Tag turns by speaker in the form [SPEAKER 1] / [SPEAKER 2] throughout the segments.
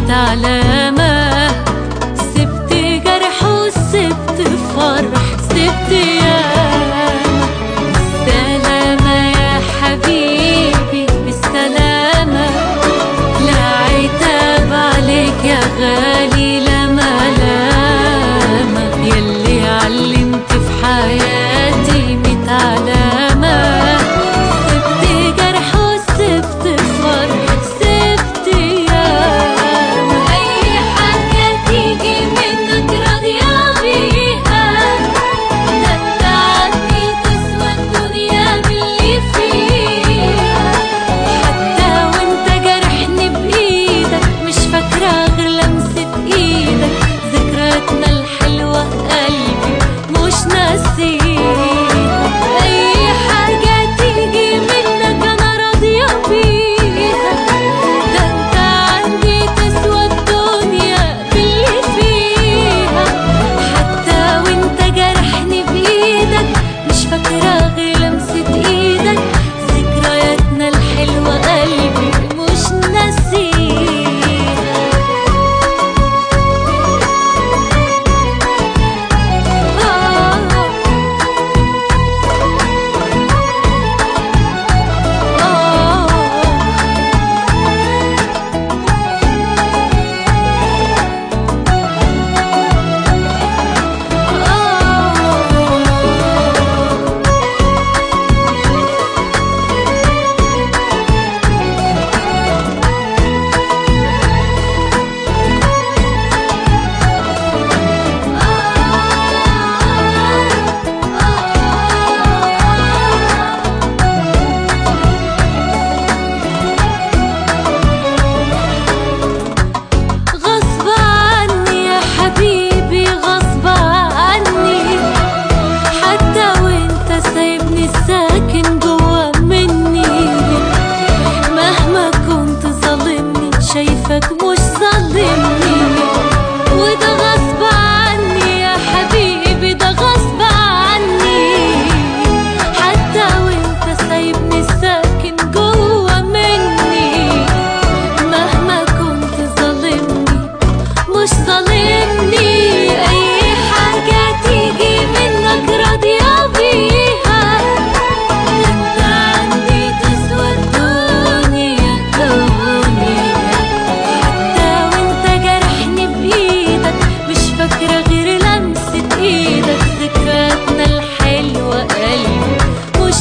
[SPEAKER 1] علامة. سبت جرح وسبت فرح، سبت ياما. بالسلامة يا حبيبي بالسلامة، لا عتاب عليك يا غالي لا ملامة. يلي علمت في حياتي 100 علامة. سبت جرح وسبت فرح، سبت ياما. أي حاجة تيجي منك راضية بيها، ده انت عني تسوى الدنيا باللي فيها. حتى وانت جرحني بإيدك مش فاكرة غير لمسة إيدك، ذكرياتنا الحلوة قلبي مش ناسيها. أي حاجة تيجي منك أنا راضية بيها، ده انت عندي تسوى الدنيا باللي فيها. حتى وانت جرحني بإيدك مش فاكرة غير لمسة إيدك، ذكرياتنا الحلوة قلبي مش ناسيها. غصب عني يا حبيبي غصب عني، حتى وانت سايبني ساكن جوا مني. مهما كنت ظالمني شايفك مش ظالمني، وده غصب عني يا حبيبي ده غصب عني. حتى وانت سايبني ساكن جوا مني، مهما كنت ظالمني مش ظالمني. أي حاجة تيجي منك راضية بيها، انت عندي تسوى الدنيا دنيا. حتى وانت جرحني بإيدك مش فاكرة غير لمسة إيدك، ذكرياتنا الحلوة قلبي مش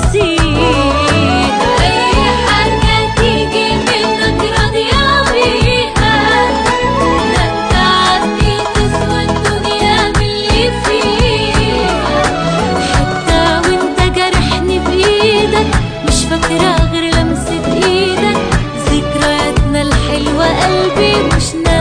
[SPEAKER 1] ناسيها. أي حاجة تيجي منك راضية بيها، ده انت عندي تسوى الدنيا باللي فيها. حتى وانت جرحني بإيدك مش فاكرة غير لمسة إيدك، ذكرياتنا الحلوة قلبي مش